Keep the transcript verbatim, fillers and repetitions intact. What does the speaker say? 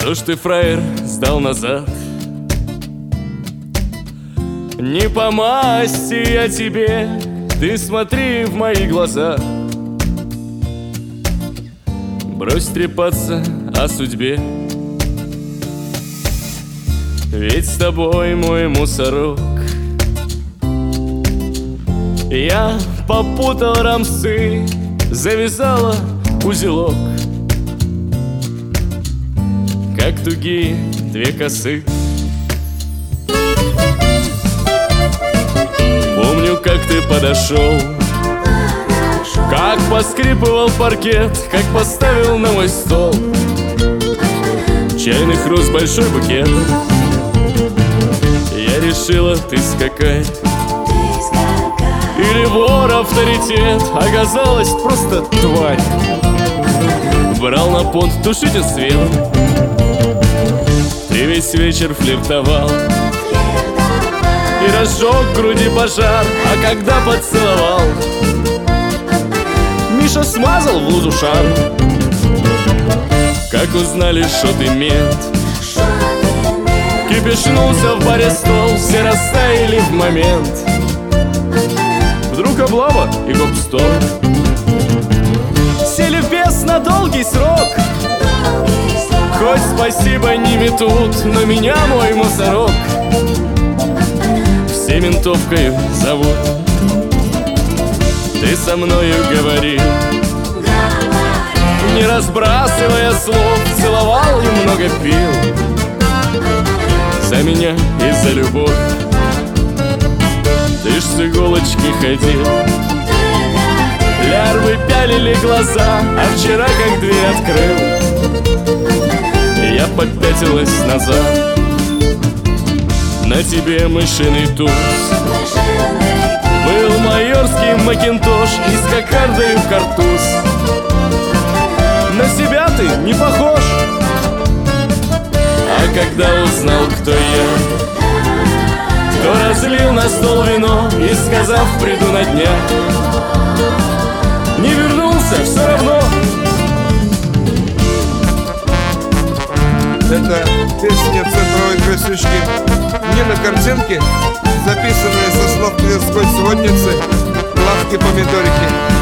Что ж ты, фраер, сдал назад? Не по масти я тебе, ты смотри в мои глаза. Брось трепаться о судьбе, ведь с тобой мой мусорок. Я попутал рамсы, завязала узелок, как тугие две косы. Помню, как ты подошел, как поскрипывал паркет, как поставил на мой стол чайный хруст, большой букет. Я решила, ты скакать или вор авторитет, оказалась просто тварь. Брал на понт, тушите свет. Ты весь вечер флиртовал и разжег в груди пожар, а когда поцеловал, Миша смазал в лузу шар. Как узнали, что ты мент, кипишнулся в баре стол, все растаяли в момент. Вдруг облава и гоп-стоп, сели в бес на долгий срок. Хоть спасибо не метут, но меня мой мусорок все ментовкою зовут. Ты со мною говорил, не разбрасывая слов, целовал и много пил за меня и за любовь. Ты ж с иголочки ходил, лярвы пялили глаза, а вчера как дверь открыл, я попятилась назад. На тебе мышиный туз, был майорский макинтош и с кокардой в картуз. На себя ты не похож. А когда узнал, кто я, кто разлил на стол вино и, сказав, приду на днях, не вернулся все равно. Это песня центровой красючки Нины Картинки, записанная со слов тверской сводницы Лавки Помидорики.